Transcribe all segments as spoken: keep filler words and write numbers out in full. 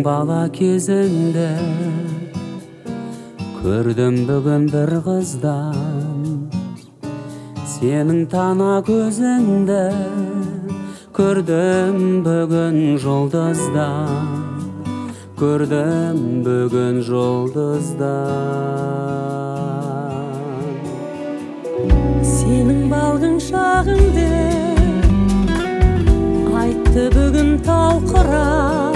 бала кезіңді көрдім бүгін бір қыздан, сенің тана көзіңді көрдім бүгін жұлдыздан, көрдім бүгін жұлдыздан. Сенің балғын шағыңды айтты бүгін талқырақ,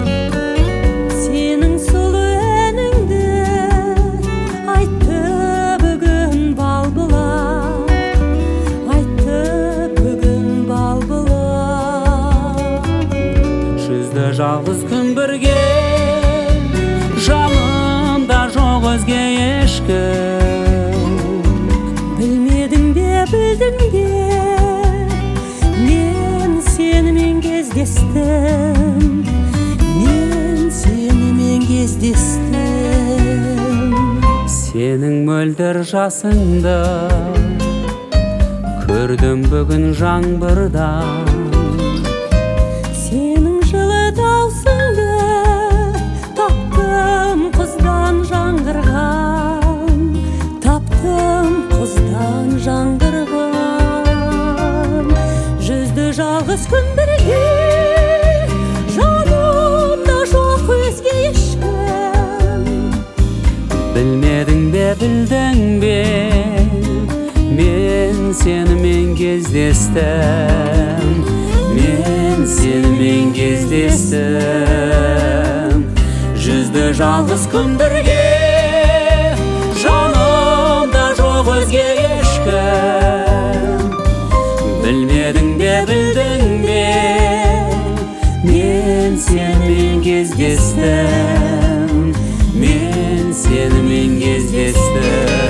сенің сұлу әніңді айтты бүгін балбұлақ, айтты бүгін балбұлақ. Жүзді жалғыз күн бірге, жанымда жоқ өзге ешкім. Білмедің бе, білдің бе, мен сенімен кездестім, мен сенімен кездестім. Сенің мөлдір жасыңды көрдім бүгін жаңбырдан, сенің жылы даусыңды таптым құздан жаңғырған, таптым құздан жаңғырған. Жүзді жалғыз күн бірге, жанымда жоқ өзге ешкім. білмедің бе, білдің бе, мен сенімен кездестім, мен сенімен кездестім. Жүзді жалғыз күн бірге, жанымда жоқ өзге ешкім. Білмедің бе, білдің бе, мен сенімен кездестім, мен сенімен кездестім.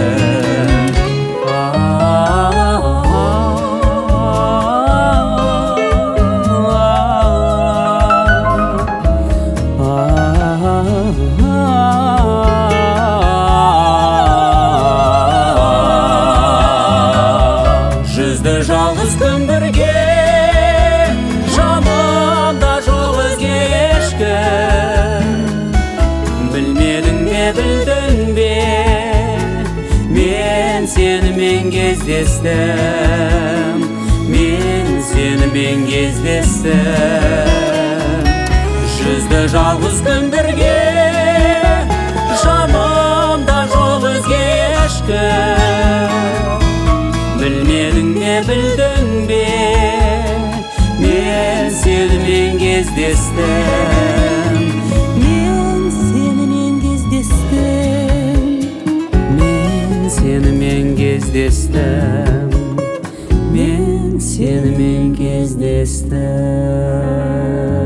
Жүзді жалғыз күн бірге, жанымда жоқ өзге ешкім. Білмедің бе, білдің бе, мен сенімен кездестім, мен сенімен кездестім. Жүзді жалғыз күн бірге, жанымда жоқ өзге ешкім. Білмедің бе, білдің бе, мен сенімен кездестім, Мен сенімен кездестім, мен сенімен кездестім, мен сенімен кездестім.